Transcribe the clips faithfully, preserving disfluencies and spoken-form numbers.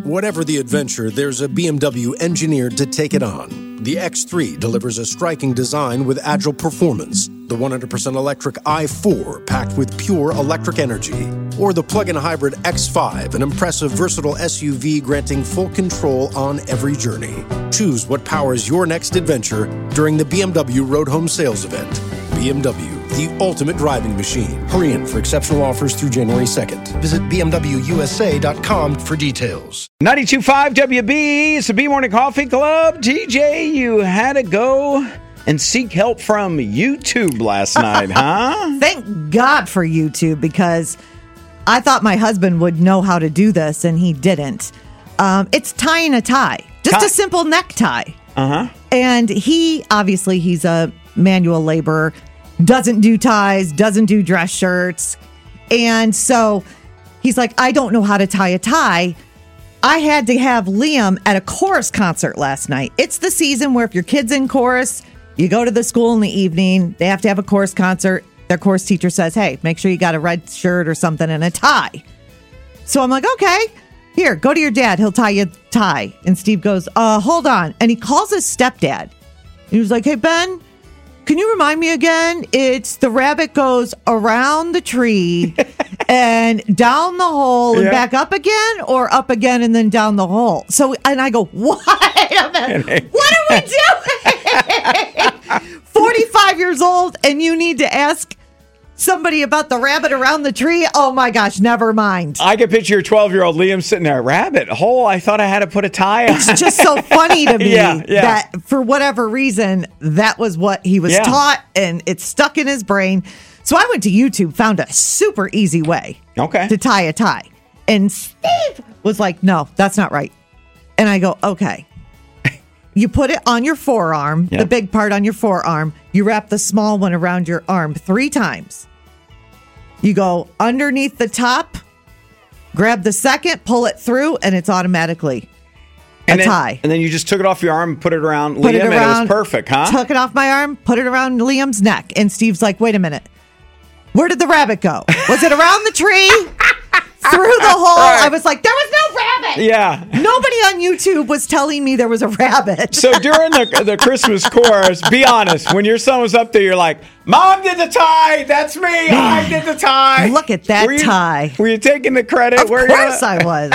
Whatever the adventure, there's a B M W engineered to take it on. The X three delivers a striking design with agile performance. The one hundred percent electric i four, packed with pure electric energy. Or the plug-in hybrid X five, an impressive, versatile S U V granting full control on every journey. Choose what powers your next adventure during the B M W Road Home Sales Event. B M W, the ultimate driving machine. Hurry in for exceptional offers through January second. Visit B M W U S A dot com for details. ninety-two point five W B, it's the B Morning Coffee Club. T J, you had to go and seek help from YouTube last night, huh? Thank God for YouTube, because I thought my husband would know how to do this, and he didn't. Um, it's tying a tie. Just Tie. a simple necktie. Uh-huh. And he, obviously, he's a manual laborer, doesn't do ties, doesn't do dress shirts. And so he's like, I don't know how to tie a tie. I had to have Liam at a chorus concert last night. It's the season where if your kid's in chorus, you go to the school in the evening, they have to have a chorus concert. Their chorus teacher says, hey, make sure you got a red shirt or something and a tie. So I'm like, okay, here, go to your dad. He'll tie you a tie. And Steve goes, uh, hold on. And he calls his stepdad. He was like, hey, Ben, can you remind me again? It's the rabbit goes around the tree and down the hole and Yeah. back up again, or up again and then down the hole. So, and I go, wait a minute. What are we doing? forty-five years old, and you need to ask somebody about the rabbit around the tree? Oh my gosh, never mind. I can picture your twelve-year-old Liam sitting there, rabbit hole, I thought I had to put a tie on. It's just so funny to me Yeah, yeah. that for whatever reason, that was what he was Yeah. taught, and it's stuck in his brain. So I went to YouTube, found a super easy way Okay. to tie a tie. And Steve was like, no, that's not right. And I go, okay. You put it on your forearm, Yep. the big part on your forearm. You wrap the small one around your arm three times. You go underneath the top, grab the second, pull it through, and it's automatically a and then, tie. And then you just took it off your arm and put it around Put Liam, it and around, it was perfect, huh? Took it off my arm, put it around Liam's neck. And Steve's like, wait a minute. Where did the rabbit go? Was it around the tree? Through the hole? Right. I was like, there was no rabbit. Yeah. Nobody on YouTube was telling me there was a rabbit. So during the the Christmas chorus, be honest, when your son was up there, you're like, Mom did the tie. That's me. I did the tie. Look at that were you, tie. Were you taking the credit? Of were course you? I was.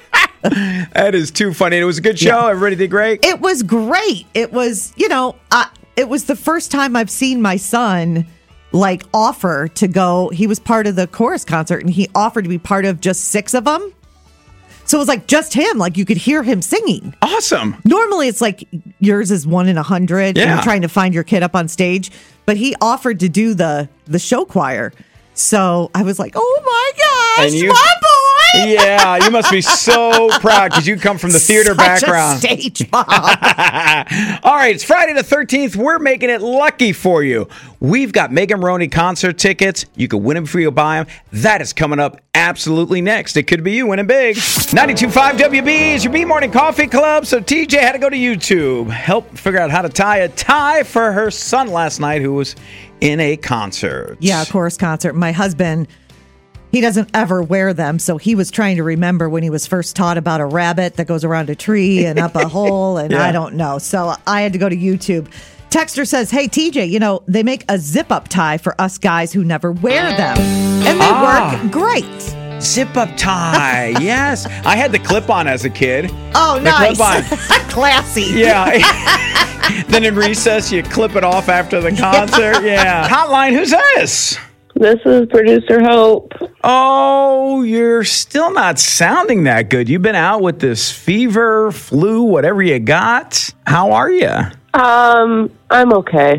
That is too funny. It was a good show. Yeah. Everybody did great. It was great. It was, you know, I, it was the first time I've seen my son like offer to go. He was part of the chorus concert, and he offered to be part of just six of them. So it was like just him. Like you could hear him singing. Awesome. Normally it's like yours is one in a hundred. Yeah. You're trying to find your kid up on stage, but he offered to do the the show choir. So I was like, oh my gosh, And you- my boy. Yeah, you must be so proud because you come from the theater Such background. A stage mom. All right, it's Friday the thirteenth. We're making it lucky for you. We've got Megan Maroney concert tickets. You can win them before you buy them. That is coming up absolutely next. It could be you winning big. ninety-two point five W B is your B Morning Coffee Club. So T J had to go to YouTube, help figure out how to tie a tie for her son last night who was in a concert. Yeah, chorus concert. My husband, he doesn't ever wear them, so he was trying to remember when he was first taught about a rabbit that goes around a tree and up a hole, and Yeah. I don't know. So I had to go to YouTube. Texter says, hey, T J, you know, they make a zip-up tie for us guys who never wear them, and they Ah. work great. Zip up tie. Yes. I had the clip on as a kid. Oh, The nice. clip-on. Classy. Yeah. Then in recess, you clip it off after the concert. Yeah. Hotline, who's this? This is Producer Hope. Oh, you're still not sounding that good. You've been out with this fever, flu, whatever you got. How are you? Um, I'm okay.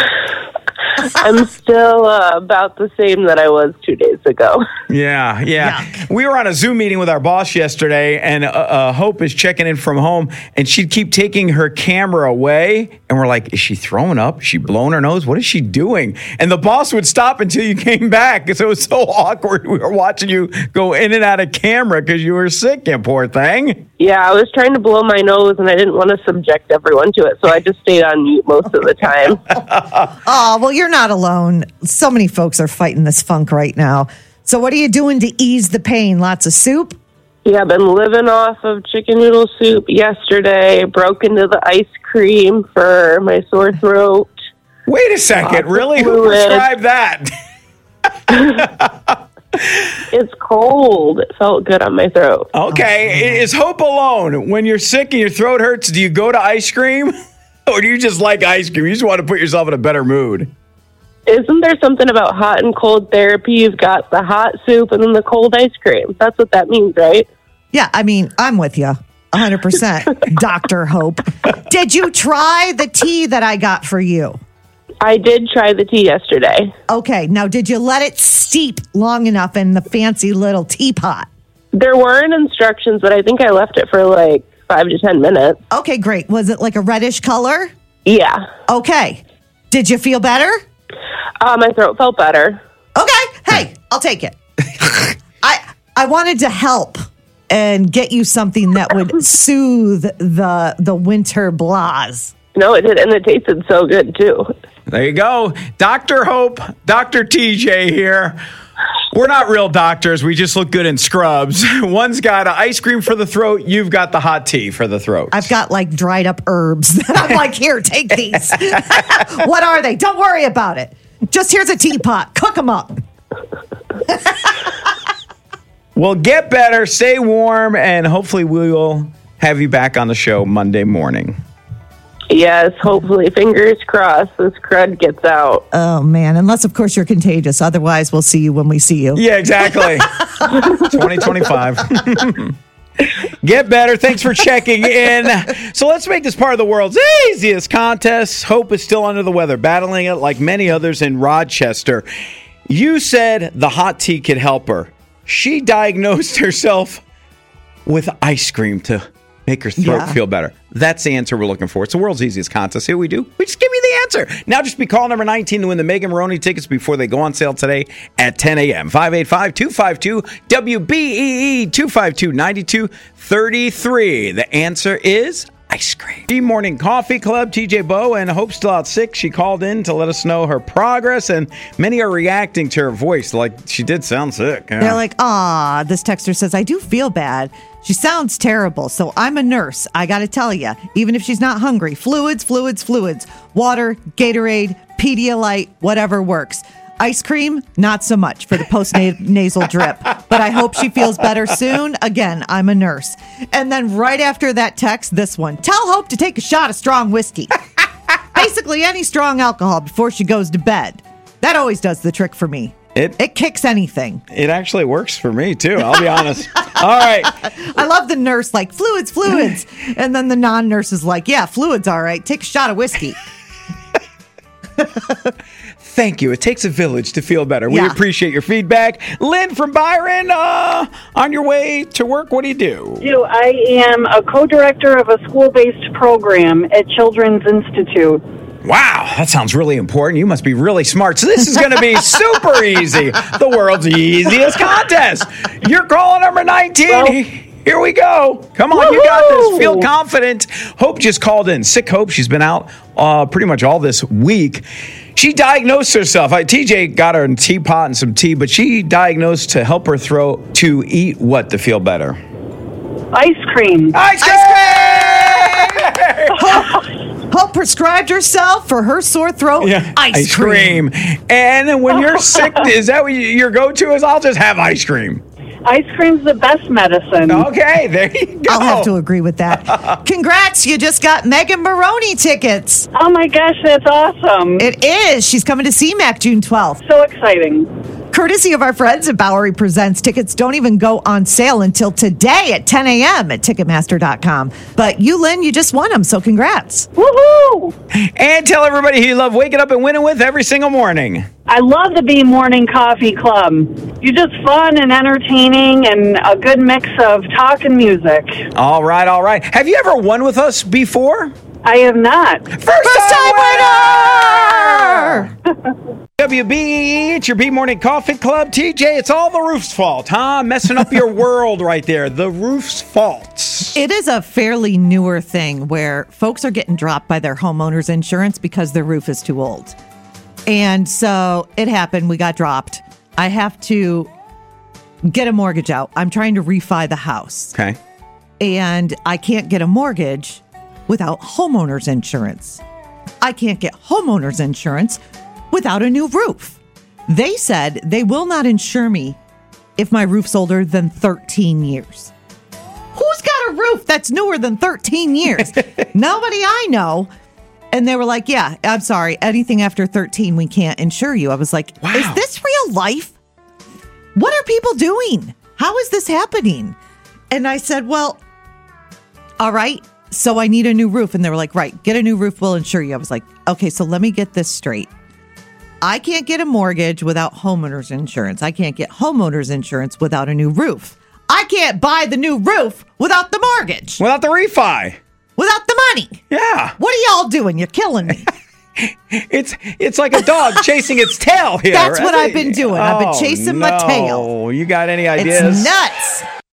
I'm still uh, about the same that I was two days ago. Yeah, yeah. We were on a Zoom meeting with our boss yesterday, and uh, uh, Hope is checking in from home, and she'd keep taking her camera away, and we're like, is she throwing up? Is she blowing her nose? What is she doing? And the boss would stop until you came back, because it was so awkward. We were watching you go in and out of camera because you were sick, you poor thing. Yeah, I was trying to blow my nose, and I didn't want to subject everyone to it, so I just stayed on mute most of the time. Oh, well, you're not alone. So many folks are fighting this funk right now. So what are you doing to ease the pain? Lots of soup? Yeah, I've been living off of chicken noodle soup yesterday. Broke into the ice cream for my sore throat. Wait a second, Lots really? of Who fluid. prescribed that? It's cold. It felt good on my throat. Okay, is hope alone? When you're sick and your throat hurts, do you go to ice cream? Or do you just like ice cream? You just want to put yourself in a better mood. Isn't there something about hot and cold therapy? You've got the hot soup and then the cold ice cream. That's what that means, right? Yeah, I mean, I'm with you. one hundred percent. Doctor Hope. Did you try the tea that I got for you? I did try the tea yesterday. Okay, now did you let it steep long enough in the fancy little teapot? There weren't instructions, but I think I left it for like five to ten minutes. Okay, great. Was it like a reddish color? Yeah. Okay. Did you feel better? Uh, my throat felt better. Okay. Hey, I'll take it. I I wanted to help and get you something that would soothe the the winter blahs. No, it did, and it tasted so good too. There you go. Doctor Hope, Doctor T J here. We're not real doctors. We just look good in scrubs. One's got an ice cream for the throat. You've got the hot tea for the throat. I've got like dried up herbs. I'm like, here, take these. What are they? Don't worry about it. Just here's a teapot. Cook them up. Well, get better, stay warm, and hopefully we'll have you back on the show Monday morning. Yes, hopefully, fingers crossed, this crud gets out. Oh, man. Unless, of course, you're contagious. Otherwise, we'll see you when we see you. Yeah, exactly. twenty twenty-five. Get better. Thanks for checking in. So let's make this part of the world's easiest contest. Hope is still under the weather, battling it like many others in Rochester. You said the hot tea could help her. She diagnosed herself with ice cream to make her throat Yeah. feel better. That's the answer we're looking for. It's the world's easiest contest. See what we do? We just give you the answer. Now just be call number nineteen to win the Megan Maroney tickets before they go on sale today at ten a.m. five eight five, two five two, W B E E, two five two, nine two three three. The answer is ice cream. Good Morning Coffee Club, T J Bowe, and Hope's still out sick. She called in to let us know her progress, and many are reacting to her voice like she did sound sick. Yeah. They're like, ah, this texter says, I do feel bad. She sounds terrible. So I'm a nurse. I got to tell you, even if she's not hungry, fluids, fluids, fluids, water, Gatorade, Pedialyte, whatever works. Ice cream, not so much for the post-nasal drip. But I hope she feels better soon. Again, I'm a nurse. And then right after that text, this one. Tell Hope to take a shot of strong whiskey. Basically, any strong alcohol before she goes to bed. That always does the trick for me. It, It kicks anything. it actually works for me, too. I'll be honest. All right. I love the nurse like, fluids, fluids. And then the non-nurse is like, yeah, fluids, all right. Take a shot of whiskey. Thank you. It takes a village to feel better. We Yeah. appreciate your feedback. Lynn from Byron, uh, on your way to work, what do you do? do. I am a co-director of a school-based program at Children's Institute. Wow, that sounds really important. You must be really smart. So this is going to be super easy. The world's easiest contest. You're calling number nineteen. Well, Here we go. Come on, you got this. Woohoo! Feel confident. Hope just called in. Sick Hope. She's been out uh, pretty much all this week. She diagnosed herself. I, T J got her a teapot and some tea, but she diagnosed to help her throat to eat what to feel better? Ice cream. Ice cream! Hope prescribed herself for her sore throat. Yeah, Ice, cream. And when you're sick, is that what you, your go-to is? I'll just have ice cream. Ice cream's the best medicine. Okay, there you go. I'll have to agree with that. Congrats, you just got Megan Maroney tickets. Oh my gosh, that's awesome. It is. She's coming to C MAC June twelfth. so exciting. Courtesy of our friends at Bowery Presents, tickets don't even go on sale until today at ten a.m. at Ticketmaster dot com. But you, Lynn, you just won them, so congrats. Woohoo! And tell everybody who you love waking up and winning with every single morning. I love the B Morning Coffee Club. You're just fun and entertaining and a good mix of talk and music. All right, all right. Have you ever won with us before? I have not. First, First time time winner! W B E, it's your B Morning Coffee Club. T J, it's all the roof's fault, huh? Messing up your world right there. The roof's fault. It is a fairly newer thing where folks are getting dropped by their homeowner's insurance because their roof is too old. And so it happened. We got dropped. I have to get a mortgage out. I'm trying to refi the house. Okay. And I can't get a mortgage without homeowner's insurance. I can't get homeowner's insurance without a new roof. They said they will not insure me if my roof's older than thirteen years. Who's got a roof that's newer than thirteen years? Nobody I know. And they were like, yeah, I'm sorry. Anything after thirteen, we can't insure you. I was like, Wow. Is this real life? What are people doing? How is this happening? And I said, well, all right. So I need a new roof. And they were like, right, get a new roof. We'll insure you. I was like, okay, so let me get this straight. I can't get a mortgage without homeowner's insurance. I can't get homeowner's insurance without a new roof. I can't buy the new roof without the mortgage, Without the refi. without the money. Yeah. What are y'all doing? You're killing me. It's it's like a dog chasing its tail here. That's what right? I've been doing. I've been Oh, chasing my tail. no. You got any ideas? It's nuts.